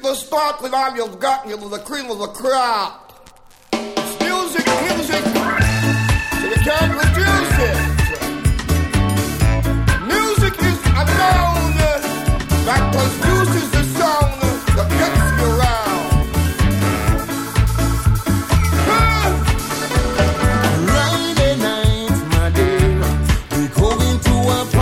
will start when all you've got, you're the cream of the crop. It's music, so you can't reduce it. Music is a noun that produces the sound that gets you around. Friday night, my dear, we're going to a